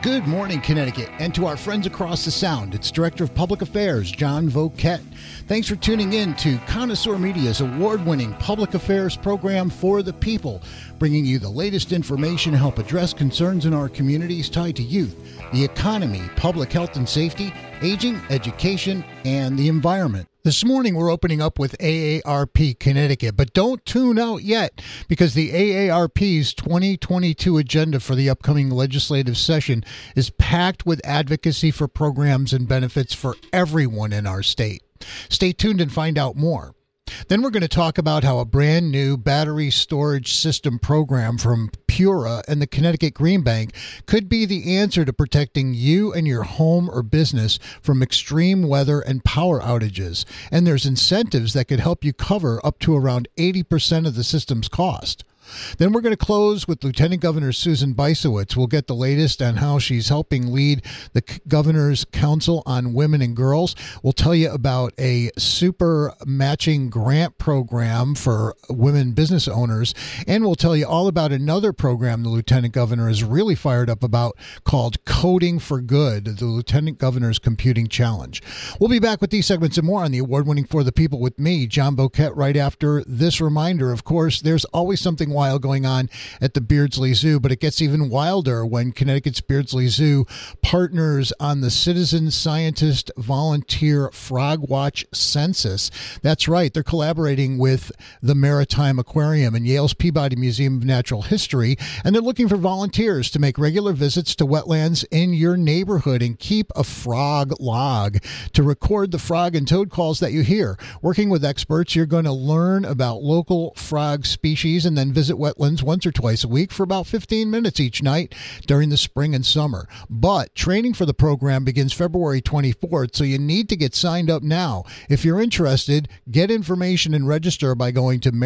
Good morning, Connecticut, and to our friends across the Sound, it's Director of Public Affairs, John Voket. Thanks for tuning in to Connoisseur Media's award-winning public affairs program for the people, bringing you the latest information to help address concerns in our communities tied to youth, the economy, public health and safety, aging, education, and the environment. This morning, we're opening up with AARP Connecticut, but don't tune out yet because the AARP's 2022 agenda for the upcoming legislative session is packed with advocacy for programs and benefits for everyone in our state. Stay tuned and find out more. Then we're going to talk about how a brand new battery storage system program from Pura and the Connecticut Green Bank could be the answer to protecting you and your home or business from extreme weather and power outages. And there's incentives that could help you cover up to around 80% of the system's cost. Then we're going to close with Lieutenant Governor Susan Bysiewicz. We'll get the latest on how she's helping lead the Governor's Council on Women and Girls. We'll tell you about a super matching grant program for women business owners. And we'll tell you all about another program the Lieutenant Governor is really fired up about called Coding for Good, the Lieutenant Governor's Computing Challenge. We'll be back with these segments and more on the award-winning For the People with me, John Voket, right after this reminder. Of course, there's always something wild going on at the Beardsley Zoo, but it gets even wilder when Connecticut's Beardsley Zoo partners on the Citizen Scientist Volunteer Frog Watch Census. That's right, they're collaborating with the Maritime Aquarium and Yale's Peabody Museum of Natural History, and they're looking for volunteers to make regular visits to wetlands in your neighborhood and keep a frog log to record the frog and toad calls that you hear. Working with experts, you're going to learn about local frog species and then visit wetlands once or twice a week for about 15 minutes each night during the spring and summer. But training for the program begins February 24th, so you need to get signed up now. If you're interested, get information and register by going to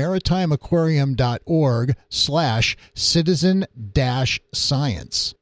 maritimeaquarium.org/citizen-science.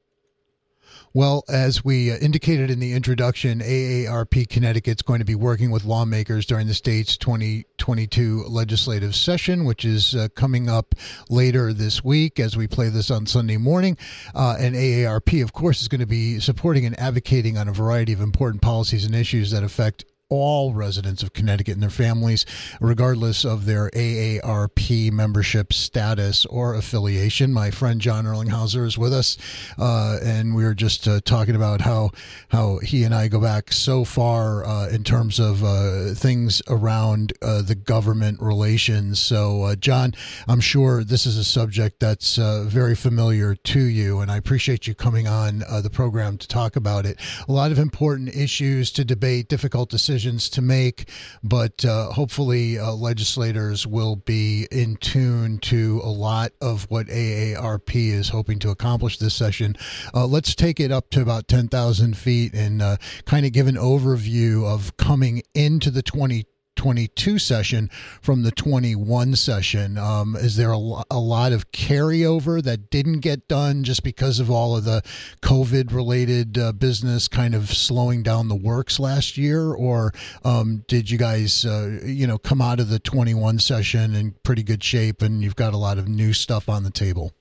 Well, as we indicated in the introduction, AARP Connecticut is going to be working with lawmakers during the state's 2022 legislative session, which is coming up later this week as we play this on Sunday morning. And AARP, of course, is going to be supporting and advocating on a variety of important policies and issues that affect all residents of Connecticut and their families, regardless of their AARP membership status or affiliation. My friend John Erlinghauser is with us, and we were just talking about how he and I go back so far in terms of things around the government relations. So, John, I'm sure this is a subject that's very familiar to you, and I appreciate you coming on the program to talk about it. A lot of important issues to debate, difficult decisions to make, but hopefully legislators will be in tune to a lot of what AARP is hoping to accomplish this session. Let's take it up to about 10,000 feet and kind of give an overview of coming into the 2022 session from the 21 session. Is there a lot of carryover that didn't get done just because of all of the COVID-related business kind of slowing down the works last year? Or did you guys, come out of the 21 session in pretty good shape and you've got a lot of new stuff on the table?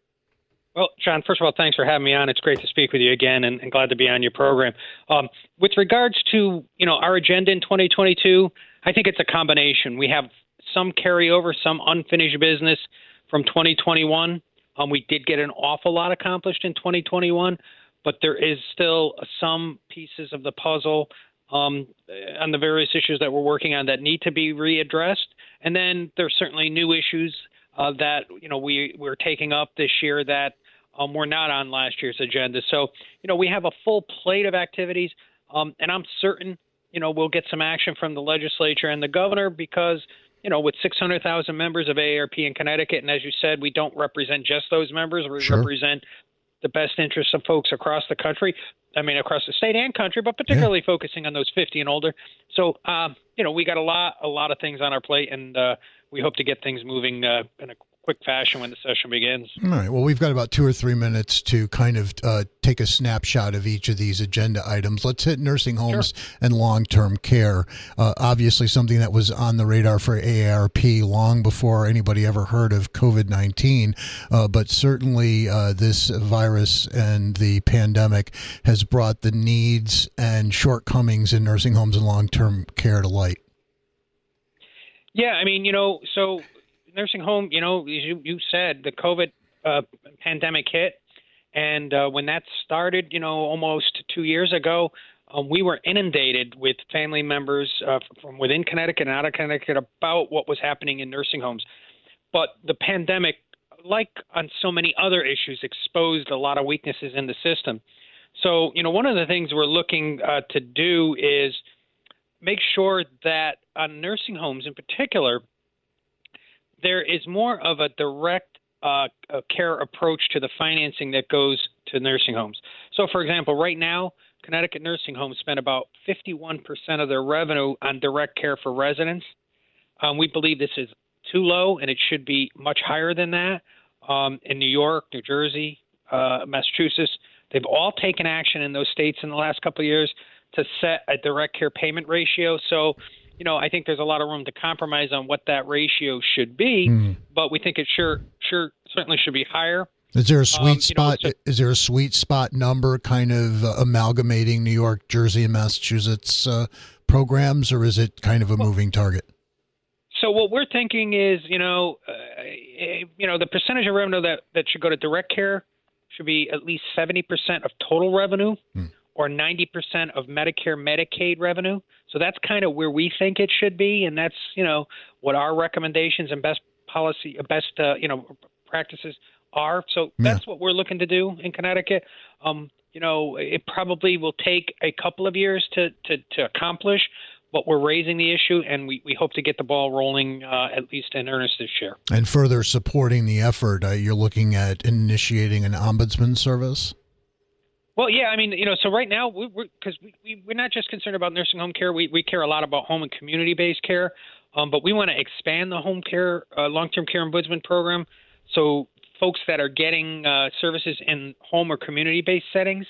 Well, John, first of all, thanks for having me on. It's great to speak with you again and glad to be on your program. With regards to, our agenda in 2022, I think it's a combination. We have some carryover, some unfinished business from 2021. We did get an awful lot accomplished in 2021, but there is still some pieces of the puzzle on the various issues that we're working on that need to be readdressed. And then there's certainly new issues that, we're taking up this year that were not on last year's agenda. So, we have a full plate of activities, and I'm certain we'll get some action from the legislature and the governor because, with 600,000 members of AARP in Connecticut, and as you said, we don't represent just those members. We represent the best interests of folks across the country. I mean, across the state and country, but particularly focusing on those 50 and older. So, we got a lot of things on our plate, and we hope to get things moving in a quick fashion when the session begins. All right. Well, we've got about 2 or 3 minutes to kind of take a snapshot of each of these agenda items. Let's hit nursing homes and long-term care. Obviously, something that was on the radar for AARP long before anybody ever heard of COVID-19. But certainly this virus and the pandemic has brought the needs and shortcomings in nursing homes and long-term care to light. Yeah, I mean, so nursing home, as you said, the COVID pandemic hit. And when that started, almost 2 years ago, we were inundated with family members from within Connecticut and out of Connecticut about what was happening in nursing homes. But the pandemic, like on so many other issues, exposed a lot of weaknesses in the system. So, one of the things we're looking to do is make sure that on nursing homes in particular, there is more of a direct care approach to the financing that goes to nursing homes. So, for example, right now, Connecticut nursing homes spend about 51% of their revenue on direct care for residents. We believe this is too low, and it should be much higher than that. In New York, New Jersey, Massachusetts, they've all taken action in those states in the last couple of years to set a direct care payment ratio. So, I think there's a lot of room to compromise on what that ratio should be, but we think it certainly should be higher. Is there a sweet spot? Is there a sweet spot number kind of amalgamating New York, Jersey, and Massachusetts programs, or is it kind of a moving target? So what we're thinking is, the percentage of revenue that should go to direct care should be at least 70% of total revenue. Or 90% of Medicare, Medicaid revenue. So that's kind of where we think it should be, and that's what our recommendations and best practices are. So that's what we're looking to do in Connecticut. It probably will take a couple of years to accomplish, but we're raising the issue, and we hope to get the ball rolling at least in earnest this year. And further supporting the effort, you're looking at initiating an ombudsman service? Well, yeah, I mean, so right now, we're not just concerned about nursing home care. We care a lot about home and community-based care, but we want to expand the home care, long-term care ombudsman program, so folks that are getting services in home or community-based settings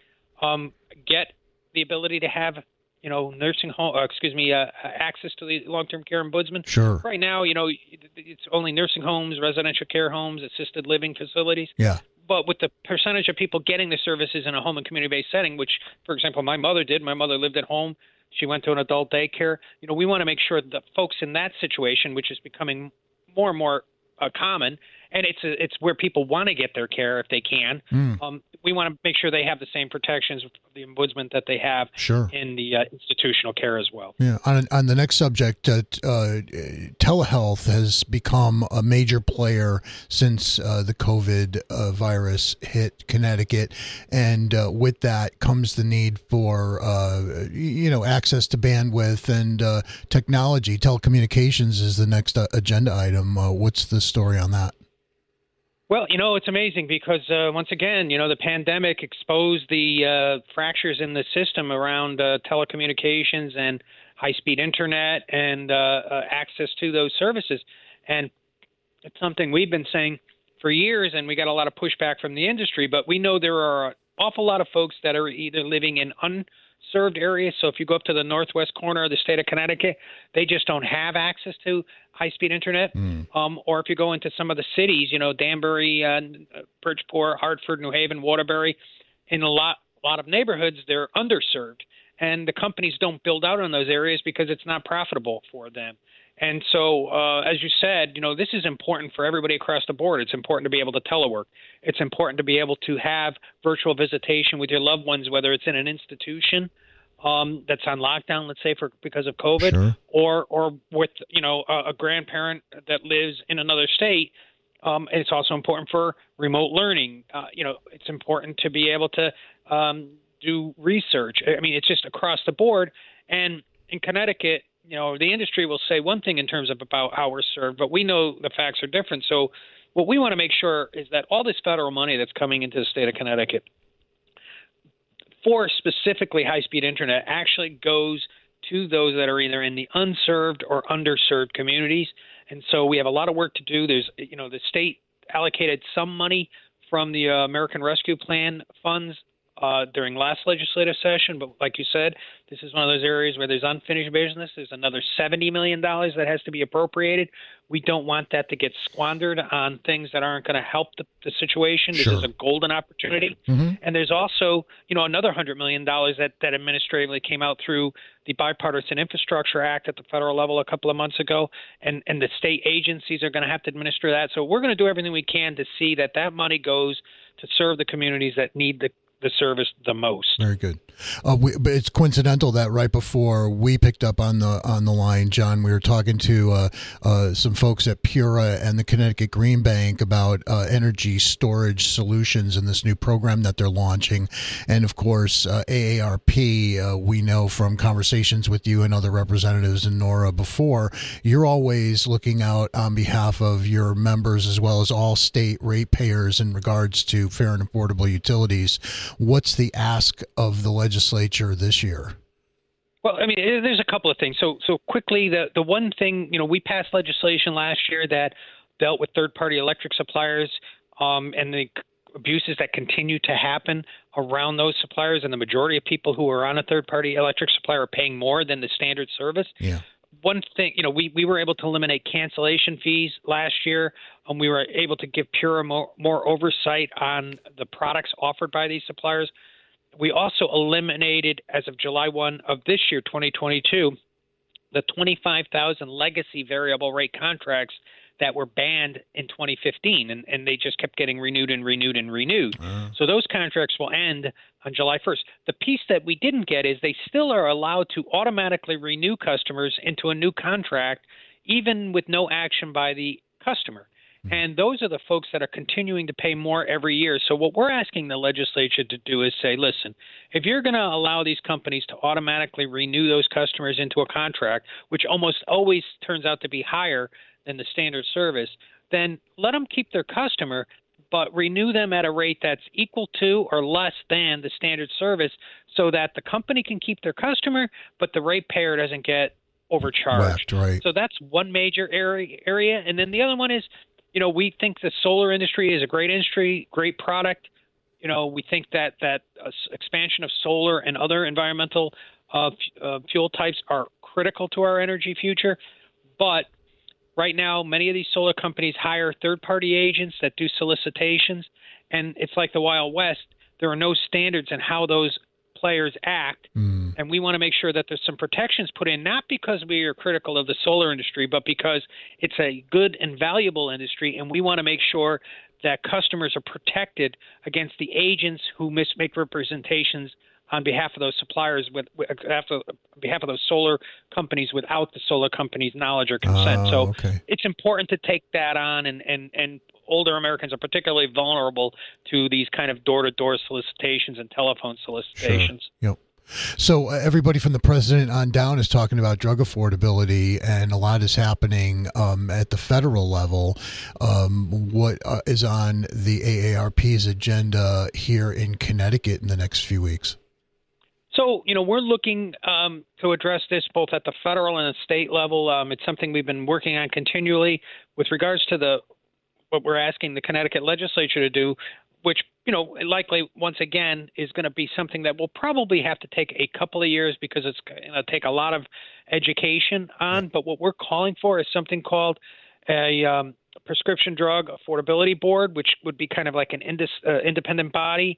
get the ability to have, nursing home, access to the long-term care ombudsman. Sure. Right now, it's only nursing homes, residential care homes, assisted living facilities. Yeah. But with the percentage of people getting the services in a home and community-based setting, which, for example, my mother did. My mother lived at home. She went to an adult daycare. We want to make sure that folks in that situation, which is becoming more and more common, and it's where people want to get their care if they can. We want to make sure they have the same protections of the ombudsman that they have in the institutional care as well. Yeah. On the next subject, telehealth has become a major player since the COVID virus hit Connecticut, and with that comes the need for access to bandwidth and technology. Telecommunications is the next agenda item. What's the story on that? Well, it's amazing because, once again, the pandemic exposed the fractures in the system around telecommunications and high-speed internet and access to those services. And it's something we've been saying for years, and we got a lot of pushback from the industry, but we know there are an awful lot of folks that are either living in unserved areas. So if you go up to the northwest corner of the state of Connecticut, they just don't have access to high-speed internet. Or if you go into some of the cities, Danbury, Bridgeport, Hartford, New Haven, Waterbury, in a lot of neighborhoods, they're underserved. And the companies don't build out on those areas because it's not profitable for them. And so, as you said, this is important for everybody across the board. It's important to be able to telework. It's important to be able to have virtual visitation with your loved ones, whether it's in an institution that's on lockdown, let's say, because of COVID, or with a grandparent that lives in another state. It's also important for remote learning. It's important to be able to do research. I mean, it's just across the board. And in Connecticut, the industry will say one thing in terms of about how we're served, but we know the facts are different. So what we want to make sure is that all this federal money that's coming into the state of Connecticut for specifically high-speed internet actually goes to those that are either in the unserved or underserved communities. And so we have a lot of work to do. There's, the state allocated some money from the American Rescue Plan funds during last legislative session. But like you said, this is one of those areas where there's unfinished business. There's another $70 million that has to be appropriated. We don't want that to get squandered on things that aren't going to help the situation. This is a golden opportunity. Mm-hmm. And there's also, another $100 million that administratively came out through the Bipartisan Infrastructure Act at the federal level a couple of months ago. And the state agencies are going to have to administer that. So we're going to do everything we can to see that money goes to serve the communities that need the service the most. Very good. But it's coincidental that right before we picked up on the line, John, we were talking to some folks at Pura and the Connecticut Green Bank about energy storage solutions in this new program that they're launching. And of course, AARP, we know from conversations with you and other representatives and Nora before, you're always looking out on behalf of your members as well as all state ratepayers in regards to fair and affordable utilities. What's the ask of the legislature this year? Well, I mean, there's a couple of things. So quickly, the one thing, we passed legislation last year that dealt with third-party electric suppliers and the abuses that continue to happen around those suppliers. And the majority of people who are on a third-party electric supplier are paying more than the standard service. Yeah. One thing, we were able to eliminate cancellation fees last year. We were able to give Pura more oversight on the products offered by these suppliers. We also eliminated, as of July 1 of this year, 2022, the 25,000 legacy variable rate contracts that were banned in 2015, and they just kept getting renewed and renewed and renewed. So those contracts will end on July 1st. The piece that we didn't get is they still are allowed to automatically renew customers into a new contract, even with no action by the customer. And those are the folks that are continuing to pay more every year. So what we're asking the legislature to do is say, listen, if you're going to allow these companies to automatically renew those customers into a contract, which almost always turns out to be higher than the standard service, then let them keep their customer, but renew them at a rate that's equal to or less than the standard service so that the company can keep their customer, but the ratepayer doesn't get overcharged. Right. So that's one major area. And then the other one is, we think the solar industry is a great industry, great product. We think that expansion of solar and other environmental fuel types are critical to our energy future. But right now, many of these solar companies hire third-party agents that do solicitations, and it's like the Wild West. There are no standards in how those players act, and we want to make sure that there's some protections put in, not because we are critical of the solar industry, but because it's a good and valuable industry, and we want to make sure that customers are protected against the agents who make representations on behalf of those suppliers, on behalf of those solar companies without the solar company's knowledge or consent. It's important to take that on, and older Americans are particularly vulnerable to these kind of door-to-door solicitations and telephone solicitations. Sure. Yep. So everybody from the president on down is talking about drug affordability, and a lot is happening at the federal level. What is on the AARP's agenda here in Connecticut in the next few weeks? So, we're looking to address this both at the federal and the state level. It's something we've been working on continually with regards to what we're asking the Connecticut legislature to do, which, likely, once again, is going to be something that will probably have to take a couple of years because it's going to take a lot of education on. But what we're calling for is something called a prescription drug affordability board, which would be kind of like an independent body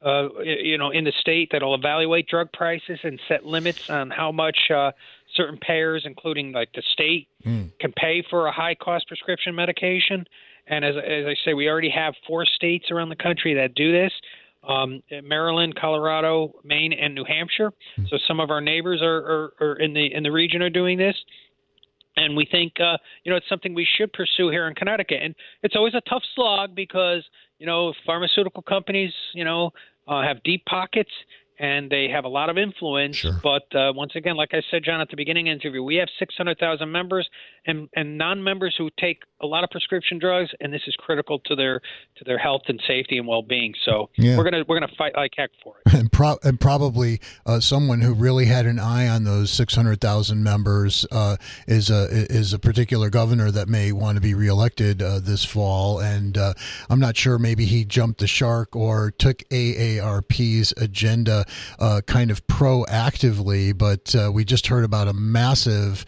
in the state that'll evaluate drug prices and set limits on how much certain payers, including like the state, can pay for a high-cost prescription medication. And as I say, we already have 4 states around the country that do this: Maryland, Colorado, Maine, and New Hampshire. So some of our neighbors are in the region are doing this. And we think, it's something we should pursue here in Connecticut. And it's always a tough slog because, pharmaceutical companies, have deep pockets and they have a lot of influence. Sure. But once again, like I said, John, at the beginning of the interview, we have 600,000 members and non-members who take a lot of prescription drugs, and this is critical to their health and safety and well-being. So yeah. we're gonna fight like heck for it. And probably someone who really had an eye on those 600,000 members is a particular governor that may want to be reelected this fall. And I'm not sure, maybe he jumped the shark or took AARP's agenda kind of proactively. But we just heard about a massive,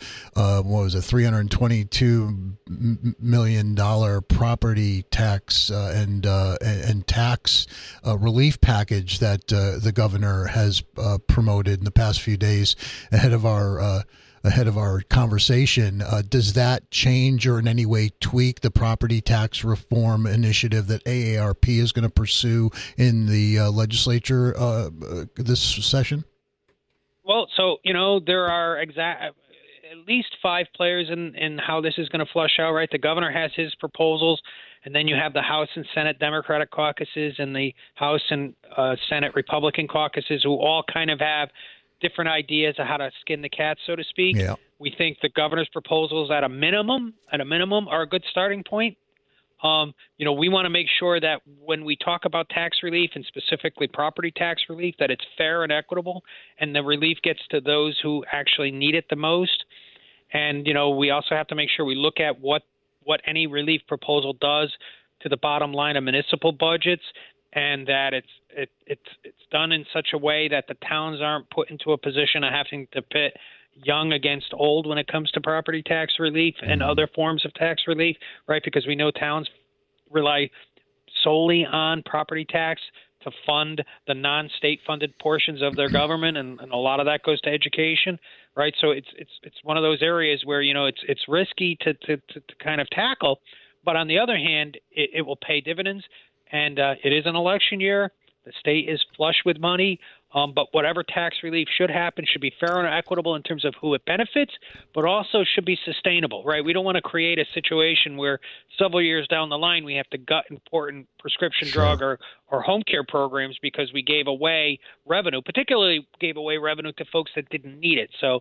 $322 million property tax and tax relief package that the governor has promoted in the past few days ahead of our conversation. Does that change or in any way tweak the property tax reform initiative that AARP is going to pursue in the legislature this session? Well, so, there are at least 5 players in how this is going to flush out, right? The governor has his proposals, and then you have the House and Senate Democratic caucuses and the House and Senate Republican caucuses, who all kind of have different ideas of how to skin the cat, so to speak. Yeah. We think the governor's proposals at a minimum are a good starting point. We want to make sure that when we talk about tax relief, and specifically property tax relief, that it's fair and equitable, and the relief gets to those who actually need it the most. And, we also have to make sure we look at what any relief proposal does to the bottom line of municipal budgets, and that it's done in such a way that the towns aren't put into a position of having to pit young against old when it comes to property tax relief and other forms of tax relief, right? Because we know towns rely solely on property tax to fund the non-state funded portions of their government, and a lot of that goes to education, right? So it's one of those areas where it's risky to kind of tackle, but on the other hand, it will pay dividends, and it is an election year. The state is flush with money, but whatever tax relief should happen should be fair and equitable in terms of who it benefits, but also should be sustainable, right? We don't want to create a situation where several years down the line we have to gut important prescription drug or home care programs because we gave away revenue, particularly gave away revenue to folks that didn't need it. So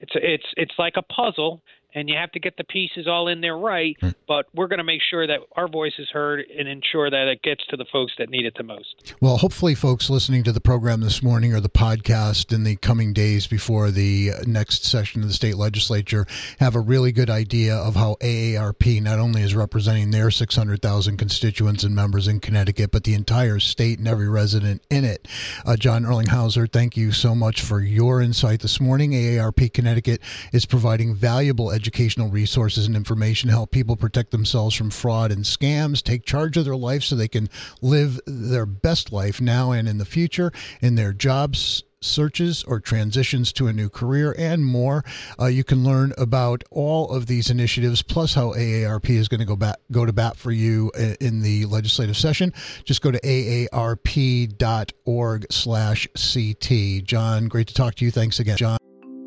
it's like a puzzle, and you have to get the pieces all in there right, but we're going to make sure that our voice is heard and ensure that it gets to the folks that need it the most. Well, hopefully folks listening to the program this morning or the podcast in the coming days before the next session of the state legislature have a really good idea of how AARP not only is representing their 600,000 constituents and members in Connecticut, but the entire state and every resident in it. John Erlinghauser, thank you so much for your insight this morning. AARP Connecticut is providing valuable educational resources and information to help people protect themselves from fraud and scams, take charge of their life so they can live their best life now and in the future in their jobs, searches or transitions to a new career, and more. You can learn about all of these initiatives, plus how AARP is going to go to bat for you in the legislative session. Just go to aarp.org/CT. John, great to talk to you. Thanks again, John.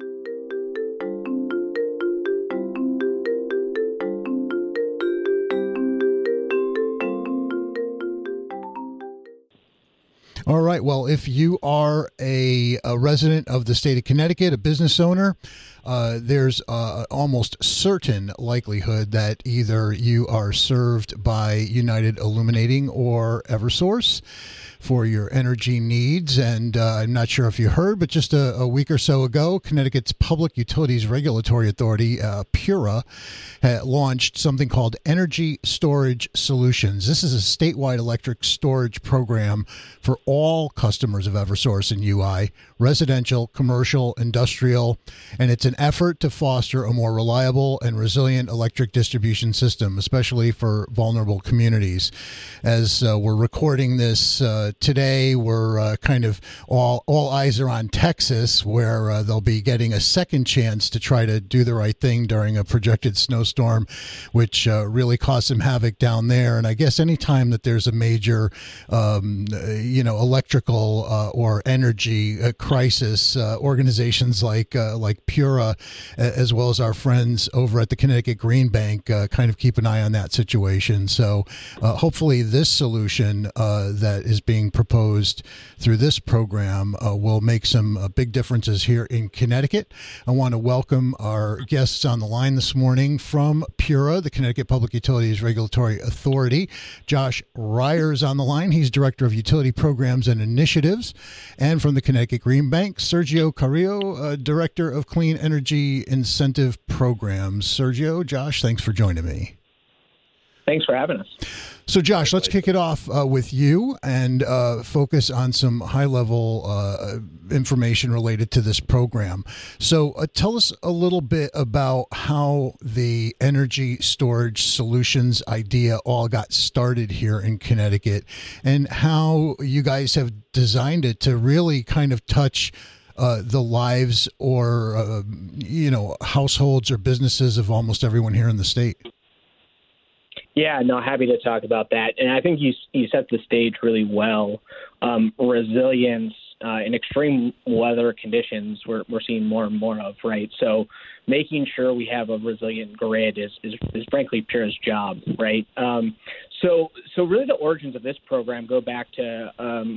All right. Well, if you are a resident of the state of Connecticut, a business owner, there's almost certain likelihood that either you are served by United Illuminating or Eversource for your energy needs. And I'm not sure if you heard, but just a week or so ago, Connecticut's Public Utilities Regulatory Authority, PURA, launched something called Energy Storage Solutions. This is a statewide electric storage program for all customers of Eversource and UI, residential, commercial, industrial, and it's an effort to foster a more reliable and resilient electric distribution system, especially for vulnerable communities. As we're recording this today, we're kind of all eyes are on Texas, where they'll be getting a second chance to try to do the right thing during a projected snowstorm, which really caused some havoc down there. And I guess anytime that there's a major, electrical or energy crisis organizations like PURA, as well as our friends over at the Connecticut Green Bank, kind of keep an eye on that situation. So hopefully this solution that is being proposed through this program will make some big differences here in Connecticut. I want to welcome our guests on the line this morning from PURA, the Connecticut Public Utilities Regulatory Authority. Josh Ryer is on the line. He's Director of Utility Programs and Initiatives. And from the Connecticut Green Bank, Sergio Carrillo, Director of Clean Energy Incentive Programs. Sergio, Josh, thanks for joining me. Thanks for having us. So, Josh, let's kick it off with you and focus on some high-level information related to this program. So tell us a little bit about how the energy storage solutions idea all got started here in Connecticut and how you guys have designed it to really kind of touch the lives or, households or businesses of almost everyone here in the state. Yeah, no, happy to talk about that. And I think you set the stage really well. Resilience in extreme weather conditions we're seeing more and more of, right? So making sure we have a resilient grid is frankly PURA's job, right? So really the origins of this program go back to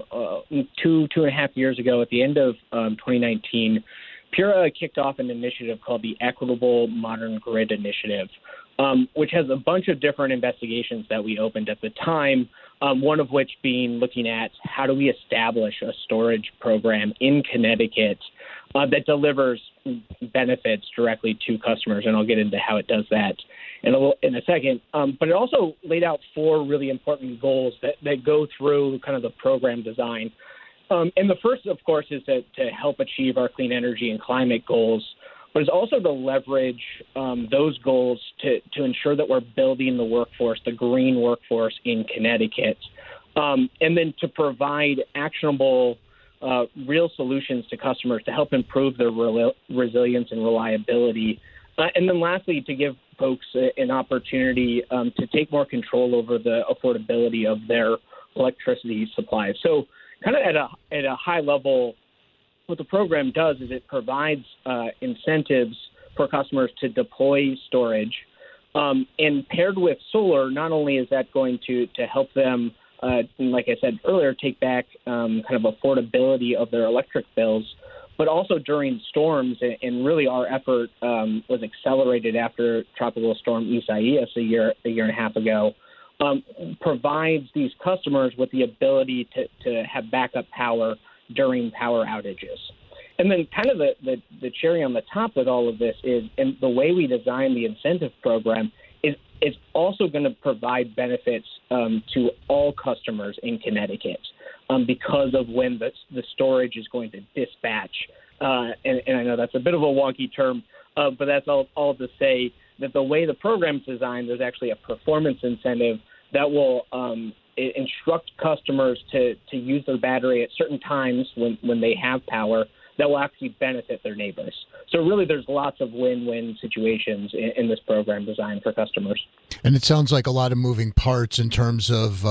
2.5 years ago at the end of 2019. PURA kicked off an initiative called the Equitable Modern Grid Initiative, which has a bunch of different investigations that we opened at the time, one of which being looking at how do we establish a storage program in Connecticut that delivers benefits directly to customers, and I'll get into how it does that in a second. But it also laid out 4 really important goals that go through kind of the program design. And the first, of course, is to help achieve our clean energy and climate goals, but it's also to leverage those goals to ensure that we're building the workforce, the green workforce in Connecticut, and then to provide actionable, real solutions to customers to help improve their resilience and reliability. And then lastly, to give folks an opportunity to take more control over the affordability of their electricity supply. So kind of at a high level, what the program does is it provides incentives for customers to deploy storage. And paired with solar, not only is that going to help them, like I said earlier, take back kind of affordability of their electric bills, but also during storms. And really our effort was accelerated after Tropical Storm Isaias a year and a half ago. Provides these customers with the ability to have backup power during power outages. And then kind of the cherry on the top with all of this is, and the way we design the incentive program is also going to provide benefits to all customers in Connecticut because of when the storage is going to dispatch. And I know that's a bit of a wonky term, but that's all to say that the way the program's designed, there's actually a performance incentive that will instruct customers to use their battery at certain times when they have power that will actually benefit their neighbors. So really there's lots of win-win situations in this program designed for customers. And it sounds like a lot of moving parts in terms of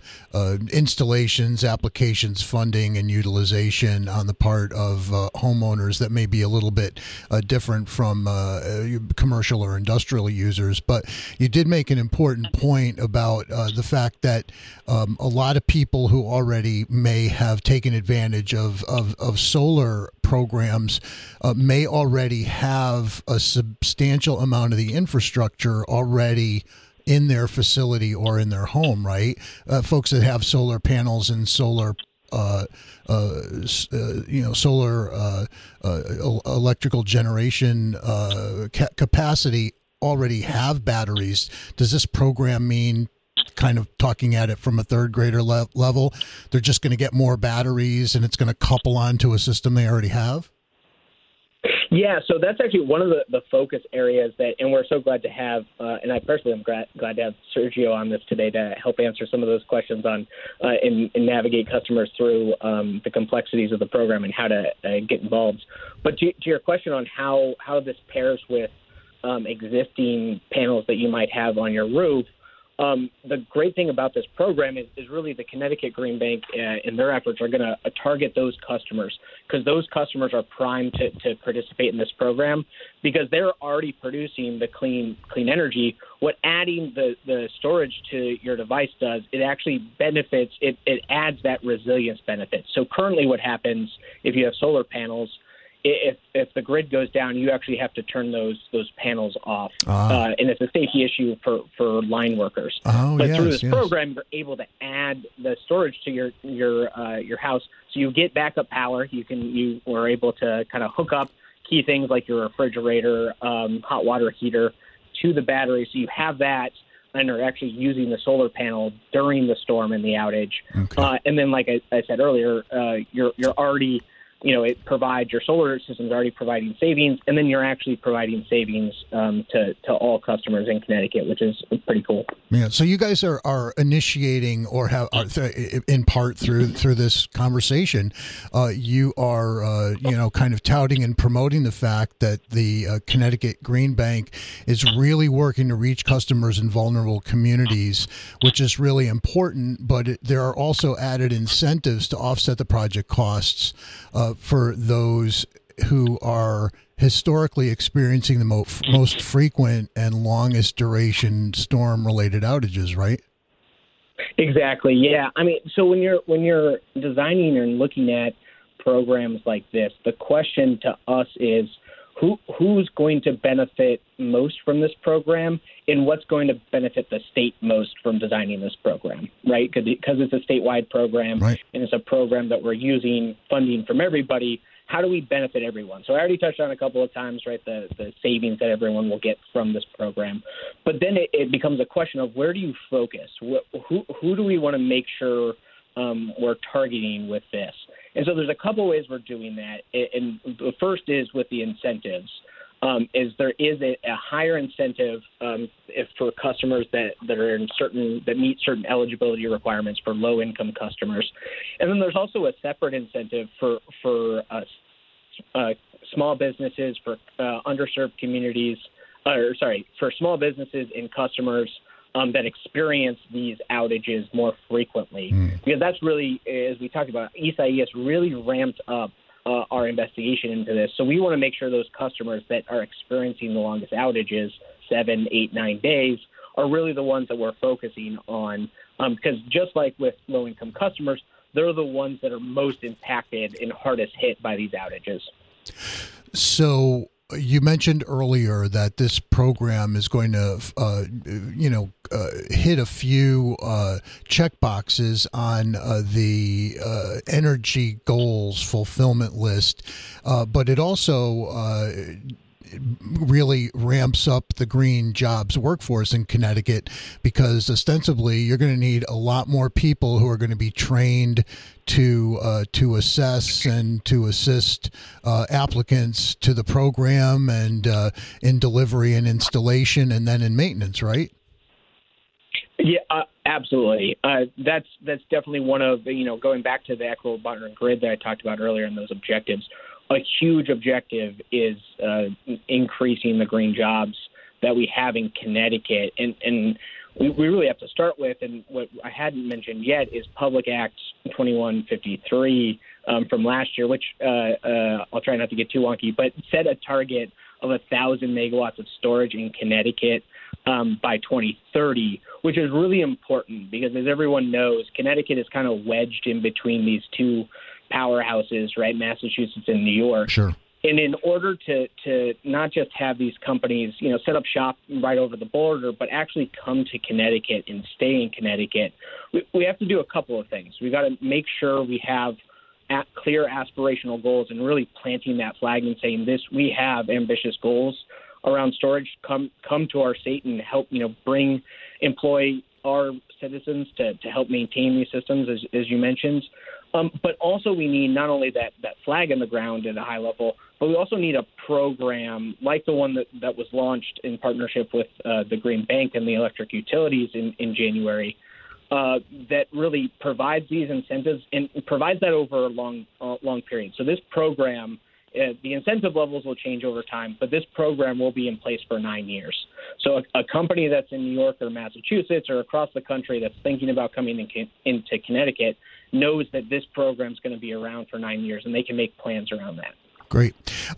installations, applications, funding, and utilization on the part of homeowners that may be a little bit different from commercial or industrial users. But you did make an important point about the fact that a lot of people who already may have taken advantage of solar programs may already have a substantial amount of the infrastructure already in their facility or in their home, right? Folks that have solar panels and solar electrical generation capacity already have batteries. Does this program mean, kind of talking at it from a third grader level, they're just going to get more batteries and it's going to couple onto a system they already have? Yeah, so that's actually one of the focus areas and we're so glad to have, and I personally am glad to have Sergio on this today to help answer some of those questions on and navigate customers through the complexities of the program and how to get involved. But to your question on how this pairs with existing panels that you might have on your roof, The great thing about this program is really the Connecticut Green Bank and their efforts are going to target those customers, because those customers are primed to participate in this program because they're already producing the clean energy. What adding the storage to your device does, it actually benefits, it adds that resilience benefit. So currently what happens if you have solar panels, if the grid goes down, you actually have to turn those panels off, and it's a safety issue for line workers. But through this program, you're able to add the storage to your house, so you get backup power. You are able to kind of hook up key things like your refrigerator, hot water heater to the battery, so you have that and are actually using the solar panel during the storm and the outage. Okay. And then, like I said earlier, you're already, it provides, your solar system is already providing savings, and then you're actually providing savings to all customers in Connecticut, which is pretty cool. Yeah. So you guys are initiating, or in part through this conversation, you are kind of touting and promoting the fact that the Connecticut Green Bank is really working to reach customers in vulnerable communities, which is really important. But there are also added incentives to offset the project costs for those who are historically experiencing the most frequent and longest duration storm-related outages, right? Exactly. Yeah. I mean, so when you're designing and looking at programs like this, the question to us is who's going to benefit most from this program, and what's going to benefit the state most from designing this program, right? Because it's a statewide program, right, and it's a program that we're using funding from everybody. How do we benefit everyone? So I already touched on a couple of times, right, the savings that everyone will get from this program. But then it becomes a question of where do you focus? Who do we want to make sure we're targeting with this? And so there's a couple ways we're doing that. And the first is with the incentives. Is there is a higher incentive if for customers that are that meet certain eligibility requirements for low income customers, and then there's also a separate incentive for small businesses, for underserved communities, for small businesses and customers that experience these outages more frequently, because that's really, as we talked about, ESIE really ramped up our investigation into this. So we want to make sure those customers that are experiencing the longest outages, 7, 8, 9 days, are really the ones that we're focusing on. Because just like with low-income customers, they're the ones that are most impacted and hardest hit by these outages. So you mentioned earlier that this program is going to, hit a few check boxes on the energy goals fulfillment list, but it also really ramps up the green jobs workforce in Connecticut, because ostensibly you're going to need a lot more people who are going to be trained to assess and to assist applicants to the program, and in delivery and installation, and then in maintenance, right? Yeah, absolutely. That's definitely one of, going back to the equitable modern grid that I talked about earlier and those objectives. A huge objective is increasing the green jobs that we have in Connecticut. And we really have to start with, and what I hadn't mentioned yet, is Public Act 2153 from last year, which I'll try not to get too wonky, but set a target of 1,000 megawatts of storage in Connecticut by 2030, which is really important because, as everyone knows, Connecticut is kind of wedged in between these two powerhouses, right? Massachusetts and New York. Sure. And in order to not just have these companies, set up shop right over the border, but actually come to Connecticut and stay in Connecticut, we have to do a couple of things. We got to make sure we have clear aspirational goals and really planting that flag and saying we have ambitious goals around storage. Come to our state and help, employ our citizens to help maintain these systems, as you mentioned. But also we need not only that flag in the ground at a high level, but we also need a program like the one that was launched in partnership with the Green Bank and the electric utilities in January, that really provides these incentives and provides that over a long period. So this program, the incentive levels will change over time, but this program will be in place for 9 years. So a company that's in New York or Massachusetts or across the country that's thinking about coming into Connecticut knows that this program is going to be around for 9 years, and they can make plans around that. Great.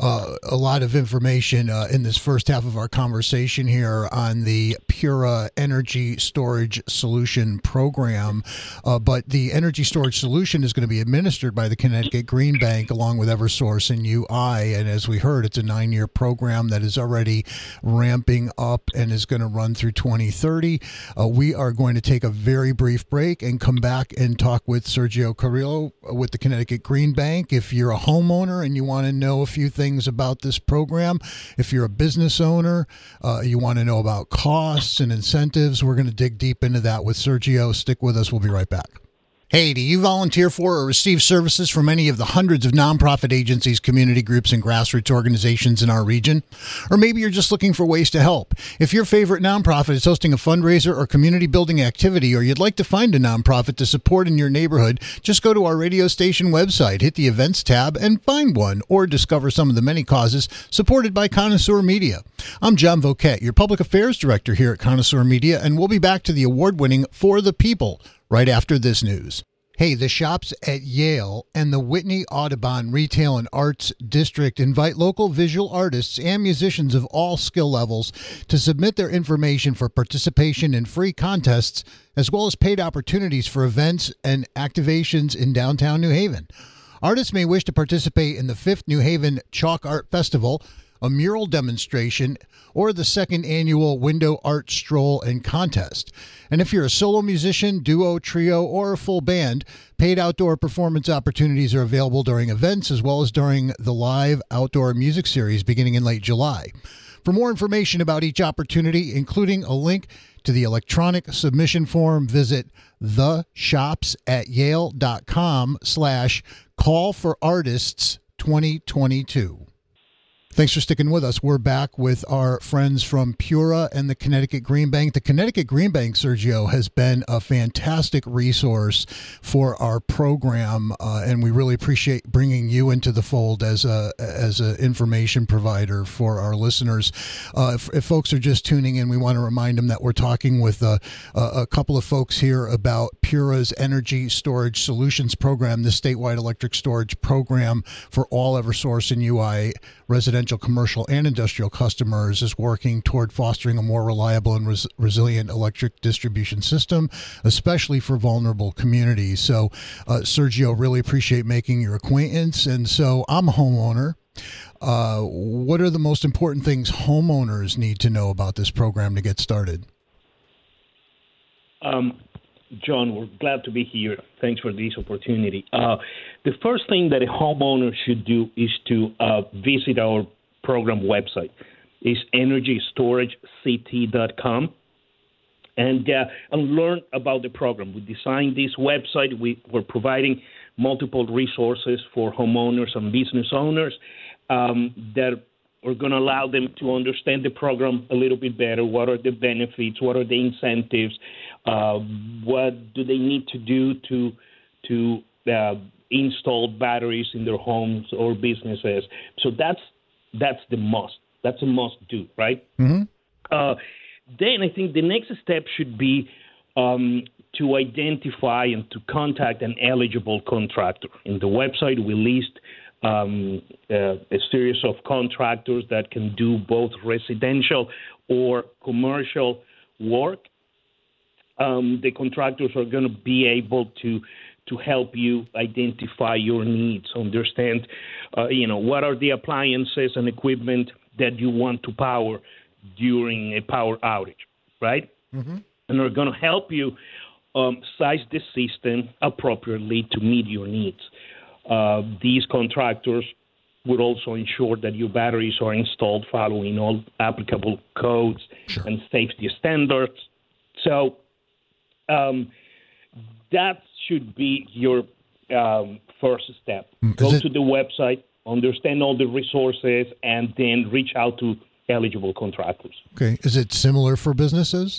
A lot of information in this first half of our conversation here on the Pura Energy Storage Solution Program. But the energy storage solution is going to be administered by the Connecticut Green Bank along with Eversource and UI. And as we heard, it's a 9-year program that is already ramping up and is going to run through 2030. We are going to take a very brief break and come back and talk with Sergio Carrillo with the Connecticut Green Bank. If you're a homeowner and you want to know a few things about this program, if you're a business owner, you want to know about costs and incentives, we're going to dig deep into that with Sergio. Stick with us. We'll be right back. Hey, do you volunteer for or receive services from any of the hundreds of nonprofit agencies, community groups, and grassroots organizations in our region? Or maybe you're just looking for ways to help. If your favorite nonprofit is hosting a fundraiser or community building activity, or you'd like to find a nonprofit to support in your neighborhood, just go to our radio station website, hit the events tab, and find one, or discover some of the many causes supported by Connoisseur Media. I'm John Voquette, your public affairs director here at Connoisseur Media, and we'll be back to the award-winning For the People right after this news. Hey, the shops at Yale and the Whitney Audubon Retail and Arts District invite local visual artists and musicians of all skill levels to submit their information for participation in free contests, as well as paid opportunities for events and activations in downtown New Haven. Artists may wish to participate in the 5th New Haven Chalk Art Festival, a mural demonstration, or the 2nd annual Window Art Stroll and Contest. And if you're a solo musician, duo, trio, or a full band, paid outdoor performance opportunities are available during events as well as during the live outdoor music series beginning in late July. For more information about each opportunity, including a link to the electronic submission form, visit theshopsatyale.com/call-for-artists-2022. Thanks for sticking with us. We're back with our friends from Pura and the Connecticut Green Bank. The Connecticut Green Bank, Sergio, has been a fantastic resource for our program, and we really appreciate bringing you into the fold as a information provider for our listeners. If folks are just tuning in, we want to remind them that we're talking with a couple of folks here about Pura's Energy Storage Solutions Program, the statewide electric storage program for all Eversource and UI residential, commercial, and industrial customers, is working toward fostering a more reliable and resilient electric distribution system, especially for vulnerable communities. So, Sergio, really appreciate making your acquaintance. And so I'm a homeowner. What are the most important things homeowners need to know about this program to get started? John, we're glad to be here. Thanks for this opportunity. The first thing that a homeowner should do is to visit our program website. It's energystorageCT.com and learn about the program. We designed this website. We're providing multiple resources for homeowners and business owners that are going to allow them to understand the program a little bit better. What are the benefits? What are the incentives? What do they need to do to install batteries in their homes or businesses? So that's the must. That's a must do, right? Mm-hmm. Then I think the next step should be to identify and to contact an eligible contractor. In the website, we list a series of contractors that can do both residential or commercial work. The contractors are going to be able to help you identify your needs, understand, what are the appliances and equipment that you want to power during a power outage, right? Mm-hmm. And they're going to help you size the system appropriately to meet your needs. These contractors would also ensure that your batteries are installed following all applicable codes and safety standards. So that should be your first step. Go to the website, understand all the resources, and then reach out to eligible contractors. Okay. Is it similar for businesses?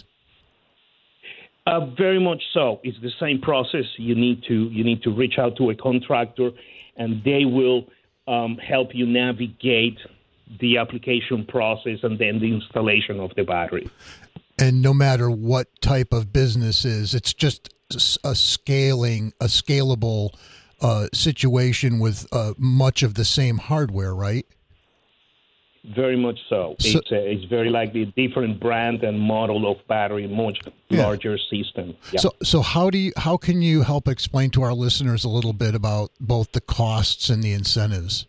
Very much so. It's the same process. You need to reach out to a contractor, and they will help you navigate the application process and then the installation of the battery. And no matter what type of business is, it's just a scalable situation with much of the same hardware, right? Very much so. It's very likely a different brand and model of battery, much larger system. Yeah. So how can you help explain to our listeners a little bit about both the costs and the incentives?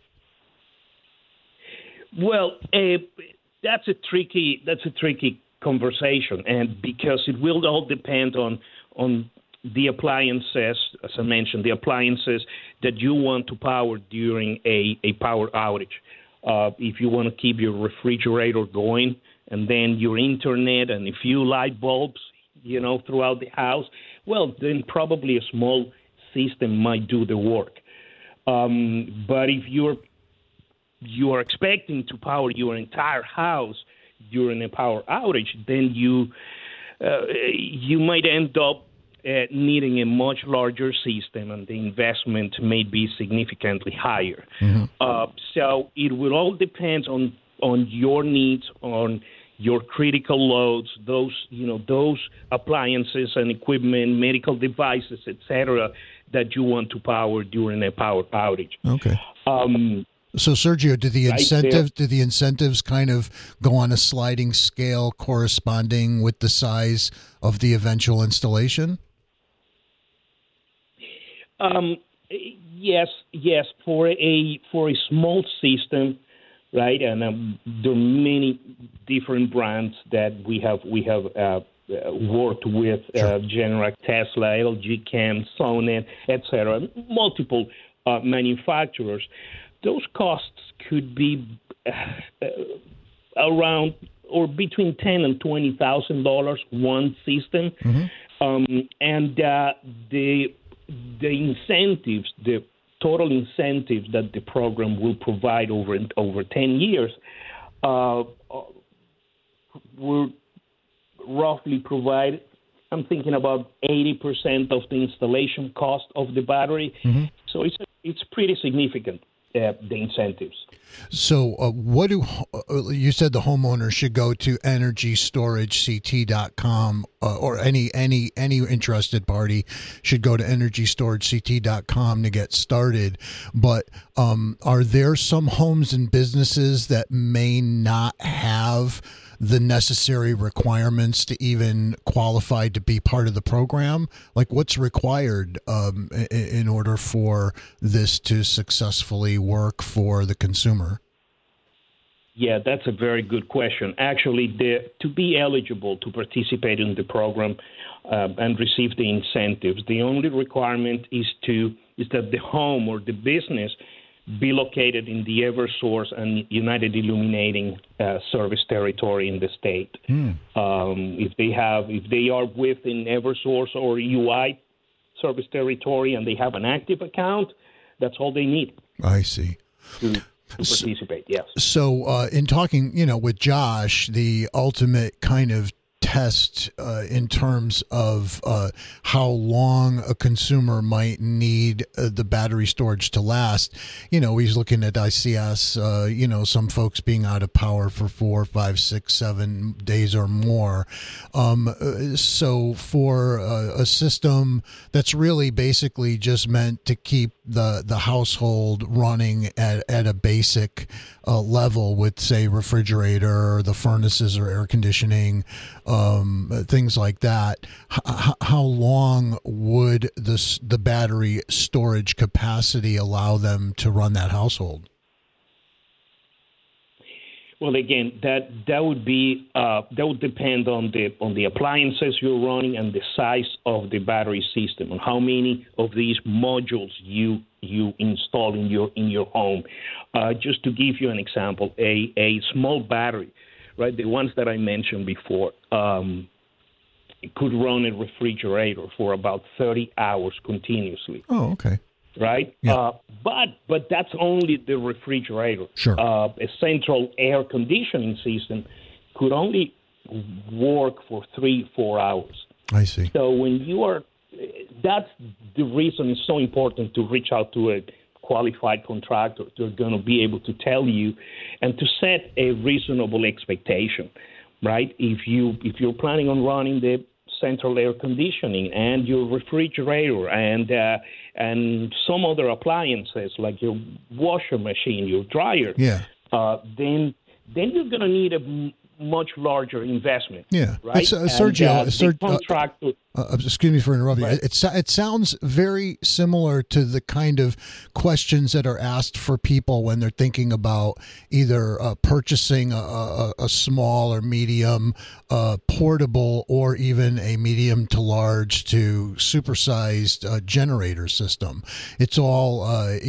Well, that's a tricky conversation, and because it will all depend on the appliances, as I mentioned, the appliances that you want to power during a power outage. If you want to keep your refrigerator going, and then your internet and a few light bulbs, throughout the house, well, then probably a small system might do the work. But if you are expecting to power your entire house during a power outage, then you might end up needing a much larger system, and the investment may be significantly higher. Mm-hmm. So it will all depend on your needs, on your critical loads, those appliances and equipment, medical devices, etc., that you want to power during a power outage. Okay. So, Sergio, do the incentives kind of go on a sliding scale corresponding with the size of the eventual installation? Yes. For a small system, right? And there are many different brands that we have worked with: sure. Generac, Tesla, LG Chem, Sonnen, etc. Multiple manufacturers. Those costs could be around or between $10,000 and $20,000 one system, mm-hmm. And the incentives, the total incentives that the program will provide over 10 years, will roughly provide, I'm thinking about 80% of the installation cost of the battery. Mm-hmm. So it's pretty significant. The incentives. So what do you said the homeowner should go to EnergyStorageCT.com or any interested party should go to EnergyStorageCT.com to get started. But are there some homes and businesses that may not have the necessary requirements to even qualify to be part of the program? Like, what's required in order for this to successfully work for the consumer? Yeah, that's a very good question. Actually, to be eligible to participate in the program and receive the incentives, the only requirement is that the home or the business be located in the Eversource and United Illuminating service territory in the state. If they are within Eversource or UI service territory and they have an active account, that's all they need. I see. To participate, yes. So in talking, with Josh, the ultimate kind of test in terms of how long a consumer might need the battery storage to last. He's looking at ICS, some folks being out of power for 4, 5, 6, 7 days or more. So for a system that's really basically just meant to keep the household running at a basic level with, say, refrigerator or the furnaces or air conditioning, things like that. How long would the battery storage capacity allow them to run that household? Well, again, that would depend on the appliances you're running and the size of the battery system and how many of these modules you install in your home. Just to give you an example, a small battery, right? The ones that I mentioned before, it could run a refrigerator for about 30 hours continuously. Oh, okay. Right? Yeah. But that's only the refrigerator. Sure. A central air conditioning system could only work for 3-4 hours. I see. So that's the reason it's so important to reach out to a qualified contractor. They're going to be able to tell you and to set a reasonable expectation, right? If you're planning on running the central air conditioning and your refrigerator and some other appliances like your washer machine, your dryer, then you're going to need a much larger investment. Yeah, right. Sergio, excuse me for interrupting. Right. It sounds very similar to the kind of questions that are asked for people when they're thinking about either purchasing a small or medium portable or even a medium to large to supersized generator system. It's all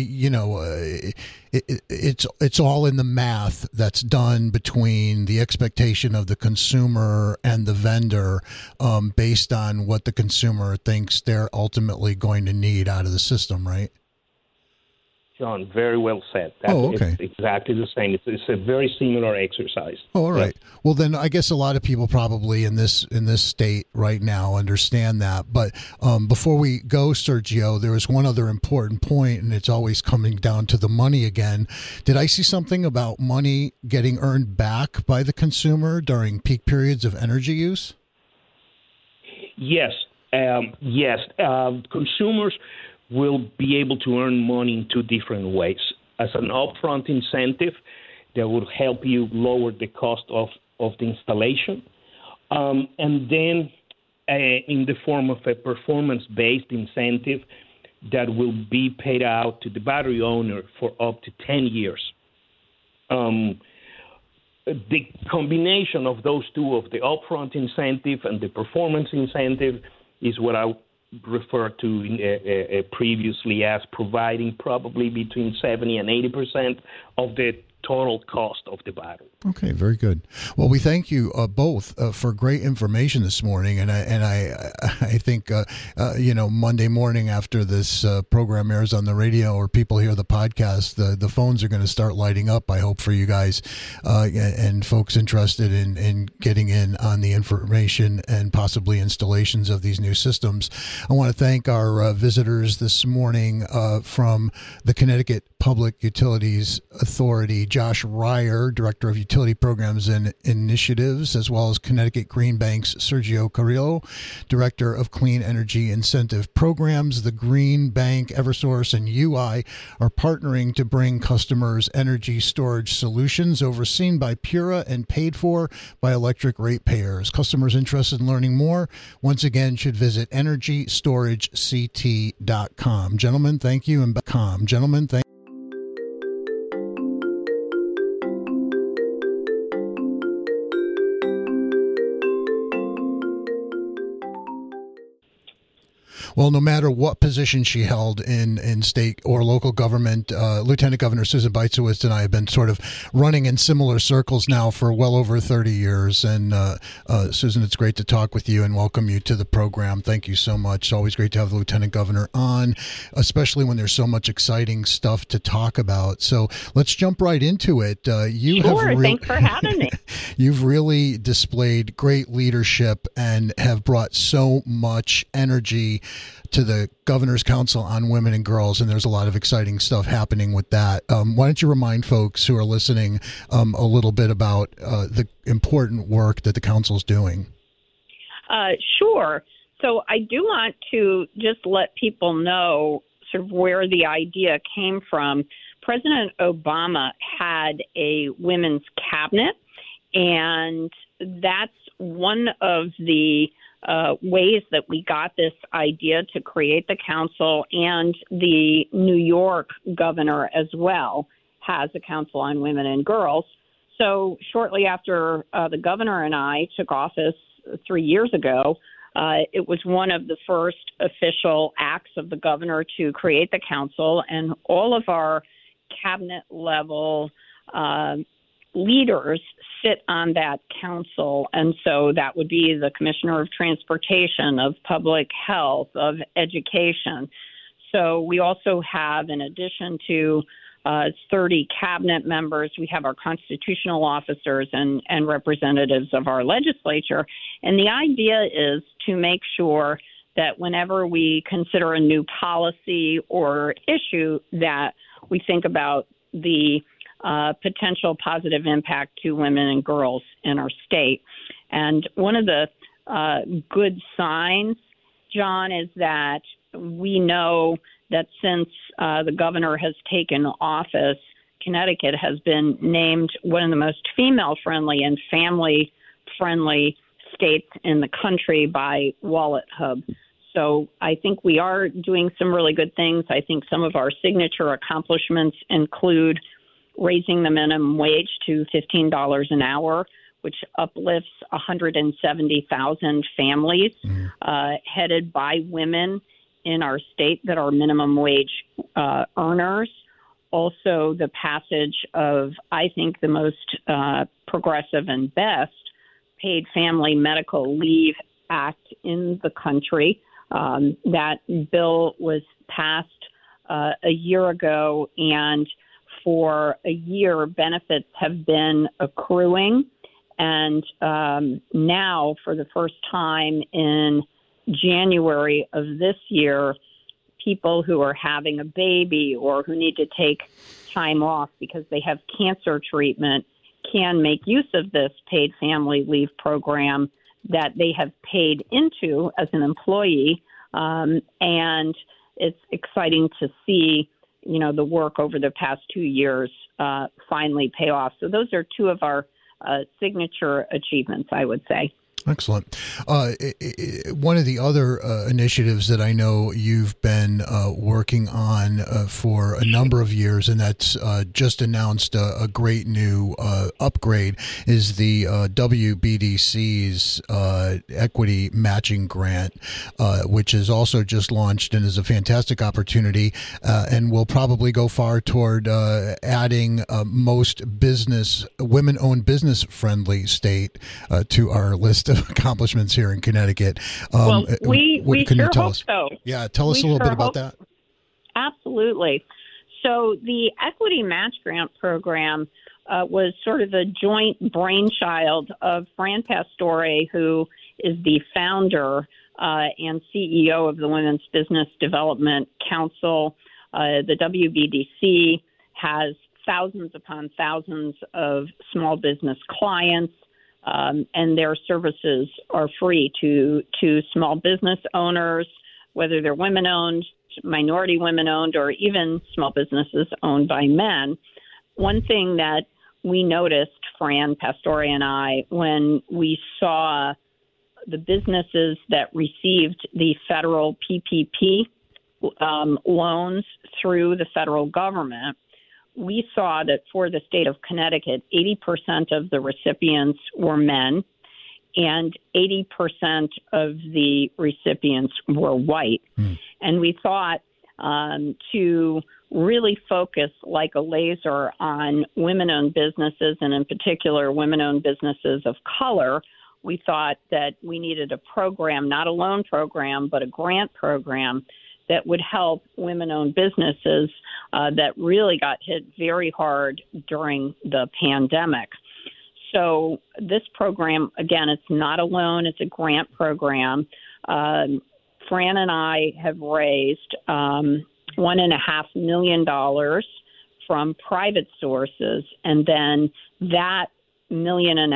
it's all in the math that's done between the expectation of the consumer and the vendor based on what the consumer thinks they're ultimately going to need out of the system, right? John, very well said. Okay. It's exactly the same. It's a very similar exercise. Oh, all right. Yeah. Well, then I guess a lot of people probably in this state right now understand that. But before we go, Sergio, there was one other important point, and it's always coming down to the money again. Did I see something about money getting earned back by the consumer during peak periods of energy use? Yes. Consumers will be able to earn money in two different ways. As an upfront incentive that will help you lower the cost of the installation, and then in the form of a performance-based incentive that will be paid out to the battery owner for up to 10 years. The combination of those two, of the upfront incentive and the performance incentive, is what I referred to previously as providing probably between 70 and 80% of the total cost of the battery. Okay, very good. Well, we thank you both for great information this morning, and I think Monday morning after this program airs on the radio or people hear the podcast, the phones are going to start lighting up. I hope for you guys and folks interested in getting in on the information and possibly installations of these new systems. I want to thank our visitors this morning from the Connecticut Public Utilities Authority, Josh Ryer, Director of Utility Programs and Initiatives, as well as Connecticut Green Bank's Sergio Carrillo, Director of Clean Energy Incentive Programs. The Green Bank, Eversource, and UI are partnering to bring customers energy storage solutions overseen by Pura and paid for by electric ratepayers. Customers interested in learning more, once again, should visit EnergyStorageCT.com. Gentlemen, thank you. Gentlemen, thank you. Well, no matter what position she held in state or local government, Lieutenant Governor Susan Bysiewicz and I have been sort of running in similar circles now for well over 30 years. And Susan, it's great to talk with you and welcome you to the program. Thank you so much. It's always great to have the Lieutenant Governor on, especially when there's so much exciting stuff to talk about. So let's jump right into it. Thanks for having me. You've really displayed great leadership and have brought so much energy to the Governor's Council on Women and Girls, and there's a lot of exciting stuff happening with that. Why don't you remind folks who are listening a little bit about the important work that the council's doing? Sure. So I do want to just let people know sort of where the idea came from. President Obama had a women's cabinet, and that's one of the ways that we got this idea to create the council, and the New York governor as well has a council on women and girls. So shortly after the governor and I took office 3 years ago, it was one of the first official acts of the governor to create the council, and all of our cabinet level leaders sit on that council. And so that would be the Commissioner of Transportation, of Public Health, of Education. So we also have, in addition to 30 cabinet members, we have our constitutional officers and representatives of our legislature. And the idea is to make sure that whenever we consider a new policy or issue, that we think about the potential positive impact to women and girls in our state. And one of the good signs, John, is that we know that since the governor has taken office, Connecticut has been named one of the most female-friendly and family-friendly states in the country by WalletHub. So I think we are doing some really good things. I think some of our signature accomplishments include raising the minimum wage to $15 an hour, which uplifts 170,000 families headed by women in our state that are minimum wage earners. Also, the passage of, I think, the most progressive and best paid family medical leave act in the country. That bill was passed a year ago, and for a year, benefits have been accruing. And now, for the first time in January of this year, people who are having a baby or who need to take time off because they have cancer treatment can make use of this paid family leave program that they have paid into as an employee. And it's exciting to see, the work over the past 2 years finally pay off. So those are two of our signature achievements, I would say. Excellent. One of the other initiatives that I know you've been working on for a number of years, and that's just announced a great new upgrade, is the WBDC's Equity Matching Grant, which is also just launched and is a fantastic opportunity and will probably go far toward adding most women-owned business-friendly state to our list of accomplishments here in Connecticut. We sure hope so. Yeah, tell us a little bit about that. Absolutely. So the Equity Match Grant Program was sort of a joint brainchild of Fran Pastore, who is the founder and CEO of the Women's Business Development Council. The WBDC has thousands upon thousands of small business clients. And their services are free to small business owners, whether they're women-owned, minority women-owned, or even small businesses owned by men. One thing that we noticed, Fran Pastore and I, when we saw the businesses that received the federal PPP loans through the federal government, we saw that for the state of Connecticut, 80% of the recipients were men and 80% of the recipients were white. And we thought to really focus like a laser on women-owned businesses, and in particular women-owned businesses of color, we thought that we needed a program, not a loan program, but a grant program that would help women-owned businesses that really got hit very hard during the pandemic. So this program, again, it's not a loan, it's a grant program. Fran and I have raised $1.5 million from private sources, and then that $1.5 million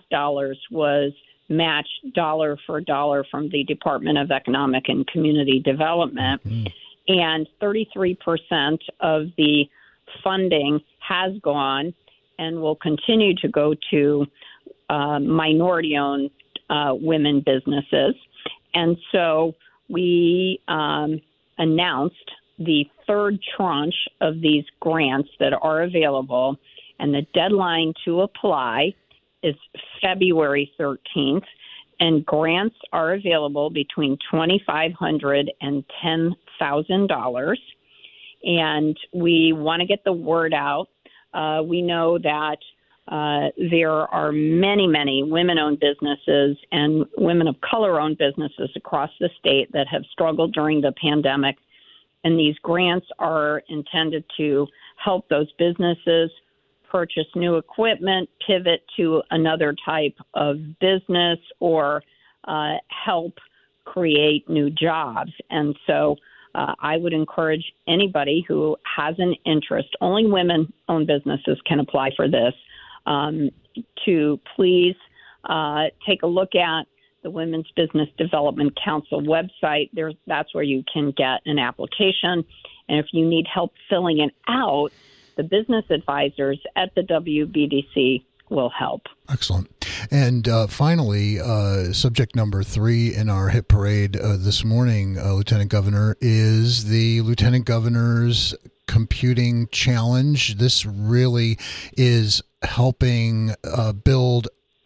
was matched dollar for dollar from the Department of Economic and Community Development. And 33% of the funding has gone and will continue to go to minority-owned women businesses. And so we announced the third tranche of these grants that are available, and the deadline to apply is February 13th, and grants are available between $2,500 and $10,000. And we want to get the word out. We know that there are many, many women-owned businesses and women of color-owned businesses across the state that have struggled during the pandemic, and these grants are intended to help those businesses purchase new equipment, pivot to another type of business, or help create new jobs. And so I would encourage anybody who has an interest, only women-owned businesses can apply for this, to please take a look at the Women's Business Development Council website. That's where you can get an application. And if you need help filling it out, the business advisors at the WBDC will help. Excellent. And finally, subject number 3 in our hit parade this morning, Lieutenant Governor, is the Lieutenant Governor's Computing Challenge. This really is helping build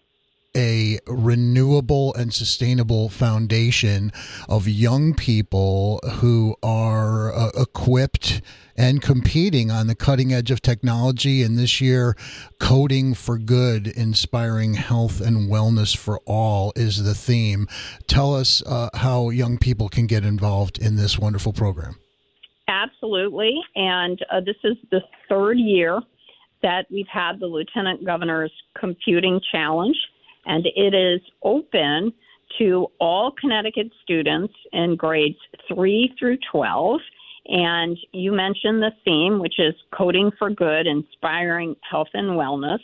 a renewable and sustainable foundation of young people who are equipped and competing on the cutting edge of technology. And this year, Coding for Good, Inspiring Health and Wellness for All is the theme. Tell us how young people can get involved in this wonderful program. Absolutely. And this is the 3rd year that we've had the Lieutenant Governor's Computing Challenge. And it is open to all Connecticut students in grades 3 through 12. And you mentioned the theme, which is Coding for Good, Inspiring Health and Wellness.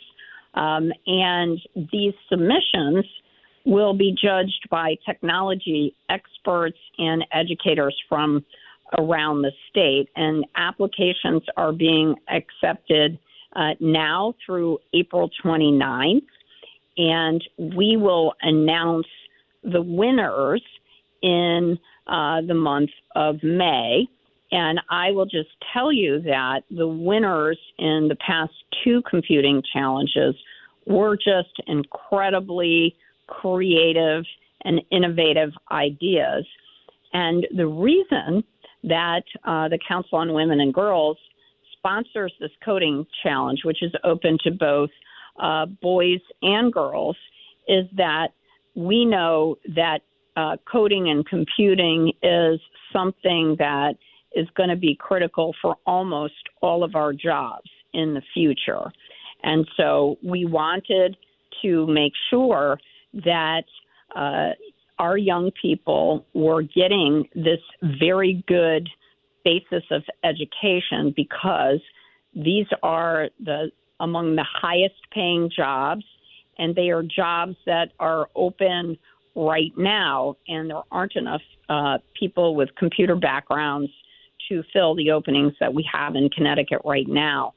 And these submissions will be judged by technology experts and educators from around the state. And applications are being accepted now through April 29th. And we will announce the winners in the month of May. And I will just tell you that the winners in the past 2 computing challenges were just incredibly creative and innovative ideas. And the reason that the Council on Women and Girls sponsors this coding challenge, which is open to both boys and girls, is that we know that coding and computing is something that is going to be critical for almost all of our jobs in the future. And so we wanted to make sure that our young people were getting this very good basis of education, because these are among the highest paying jobs, and they are jobs that are open right now, and there aren't enough people with computer backgrounds to fill the openings that we have in Connecticut right now.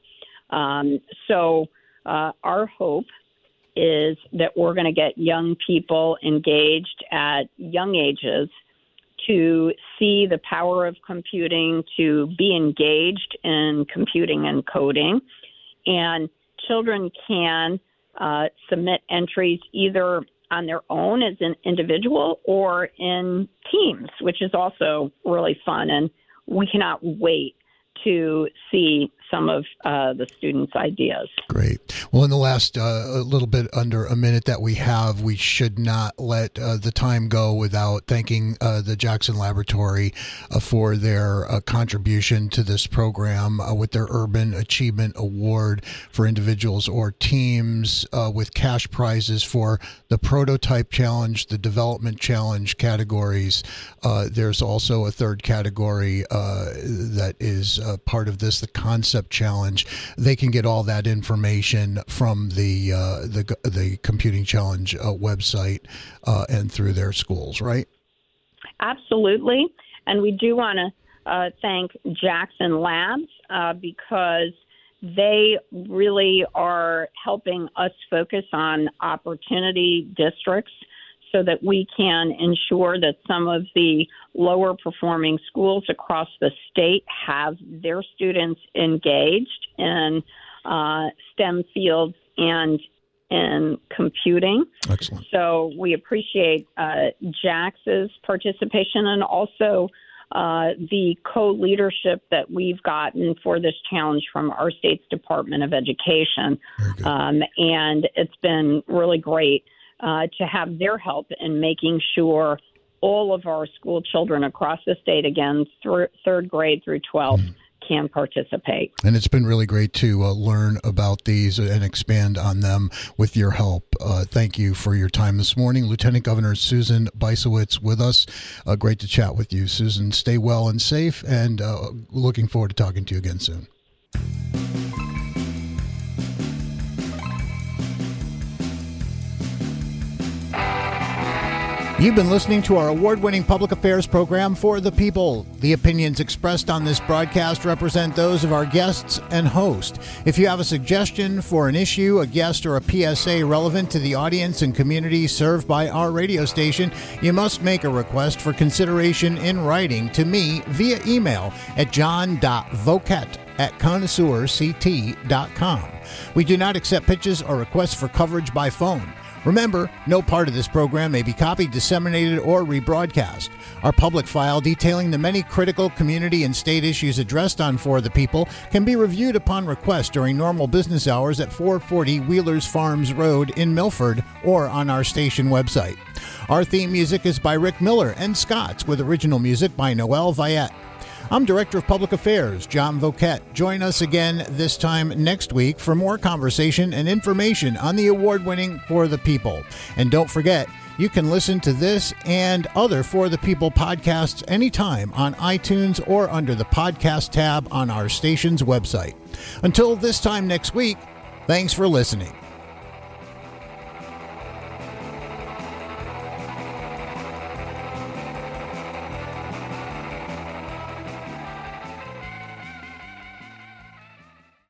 So our hope is that we're going to get young people engaged at young ages to see the power of computing, to be engaged in computing and coding. And children can submit entries either on their own as an individual or in teams, which is also really fun. And we cannot wait to see some of the students' ideas. Great. Well, in the last a little bit under a minute that we have, we should not let the time go without thanking the Jackson Laboratory for their contribution to this program with their Urban Achievement Award for individuals or teams, with cash prizes for the Prototype Challenge, the Development Challenge categories. There's also a third category that is part of this, the Concept Challenge. They can get all that information from the Computing Challenge website and through their schools, right? Absolutely. And we do want to thank Jackson Labs because they really are helping us focus on opportunity districts so that we can ensure that some of the lower performing schools across the state have their students engaged in STEM fields and in computing. Excellent. So we appreciate Jax's participation and also the co-leadership that we've gotten for this challenge from our state's Department of Education. And it's been really great to have their help in making sure all of our school children across the state, again, third grade through 12th, can participate. And it's been really great to learn about these and expand on them with your help. Thank you for your time this morning. Lieutenant Governor Susan Bysiewicz with us. Great to chat with you, Susan. Stay well and safe, and looking forward to talking to you again soon. You've been listening to our award-winning public affairs program, For the People. The opinions expressed on this broadcast represent those of our guests and host. If you have a suggestion for an issue, a guest, or a PSA relevant to the audience and community served by our radio station, you must make a request for consideration in writing to me via email at john.voket@connoisseurct.com. We do not accept pitches or requests for coverage by phone. Remember, no part of this program may be copied, disseminated, or rebroadcast. Our public file detailing the many critical community and state issues addressed on For the People can be reviewed upon request during normal business hours at 440 Wheelers Farms Road in Milford or on our station website. Our theme music is by Rick Miller and Scott's, with original music by Noel Viette. I'm Director of Public Affairs, John Voket. Join us again this time next week for more conversation and information on the award-winning For the People. And don't forget, you can listen to this and other For the People podcasts anytime on iTunes or under the podcast tab on our station's website. Until this time next week, thanks for listening.